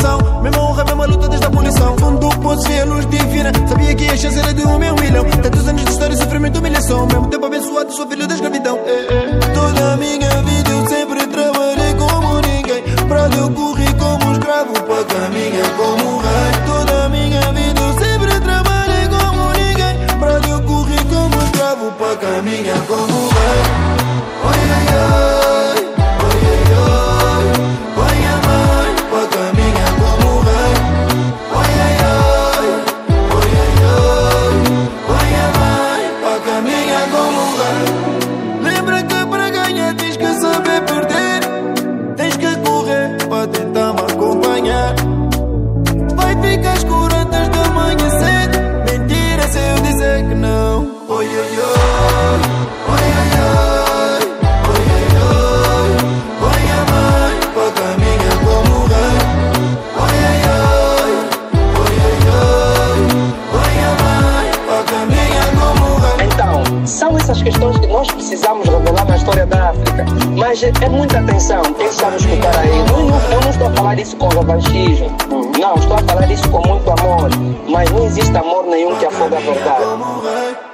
coração. Mesma honra, mesma luta desde a abolição. Fundo do poço, vê a luz divina. Sabia que a chance era de 1.000.000. Tantos anos de história, sofrimento e humilhação. Mesmo tempo abençoado, sou filho da escravidão. Toda a minha vida eu sempre trabalhei como ninguém. Pra eu correr como escravo, pra caminhar como rei. Toda a minha vida eu sempre trabalhei como ninguém. Pra eu correr como escravo, pra caminhar como rei. Oi, ai, ai, oi, ai, ai. Oi, a mãe, pra caminhar como rei. Oi, ai, ai, oi, ai, ai. Oi, a mãe, pra caminhar como rei. Lembra que para ganhar tens que saber perder. Tens que correr para tentar me acompanhar. Vai ficar escuro antes de amanhecer. Mentira se eu dizer que não. Oi, oi, oi, oi, ai, ai, oi, ai, ai. Oi, a mãe, para caminhar como rei. Oi, ai, ai, oi, ai, ai. Oi, a mãe, para caminhar como rei. Então, são essas questões que nós precisamos revelar na história da África. Mas é muita atenção, quem sabe escutar aí. Eu não estou a falar isso com revanchismo. Não, estou a falar isso com muito amor. Mas não existe amor nenhum que afogue a verdade.